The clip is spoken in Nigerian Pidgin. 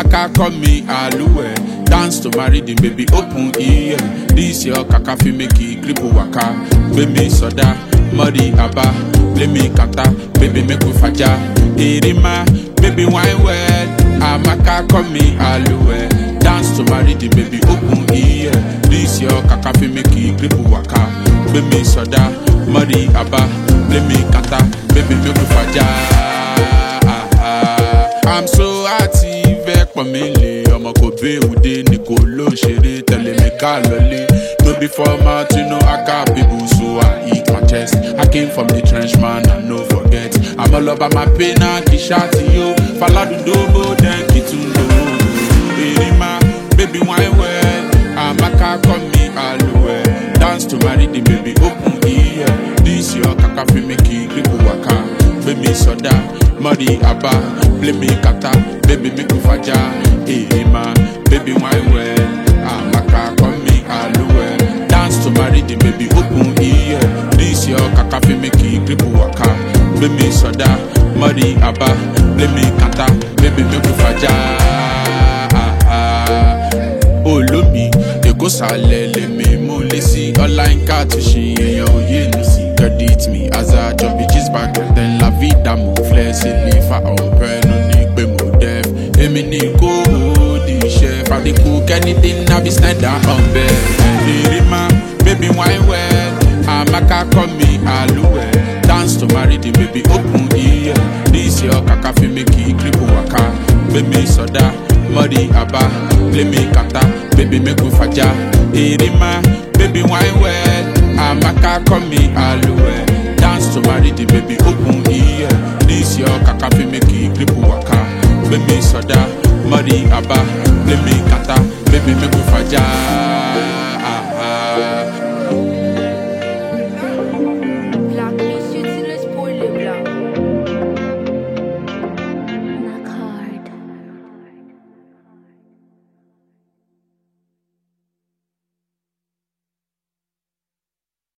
Amaka call me Aluwe. Dance to marry the baby open ear. This your kaka fi make it grip waka. Baby soda, muddy abba. Play me kata, baby make we faja. Irima, baby wine well. Amaka call me Aluwe. Dance to marry the baby open ear. This your kaka fi make it grip waka. Baby soda, muddy abba. Play me kata, baby make we faja. I'm so active, for me, I'm a Kobe Ude, Nicolo, Shere, Telemecalole. No before Martino, I got people, so I eat my chest. I came from the trench, man, I no forget. I'm all about my pain, I kishati yo. Faladu dobo, then kitundo. Erima, baby, wine well. Amaka call me Aluwe. Dance to marry the baby, open ear. This your kaka fi make it grip waka. Baby soda, muddy abba, play me kata, baby make me faja. Hey man, baby wine well. Amaka call me Aluwe. Dance to marry the baby open ear. This your kaka fi make it grip waka. Baby soda, muddy abba, play me kata, baby make me faja. Oh lumi, eko salele me mulisi. Online cartouche, yo ye no see. Credit me as I jump bitches back then la vida mo flex it for on pen no need be mo def. Emi ni go the chef I dey cook anything I be stand on bed. Irima, baby wine well. Amaka call me Aluwe. Dance to marry the baby open ear. This your kaka fi make it grip waka. Baby soda, muddy abba, play me kata, baby make we faja. Irima, baby wine well. Amaka call me Aluwe. Dance to marry the baby open ear. This your kaka fi make it grip waka. Baby soda, muddy abba, play me kata, baby make we faja.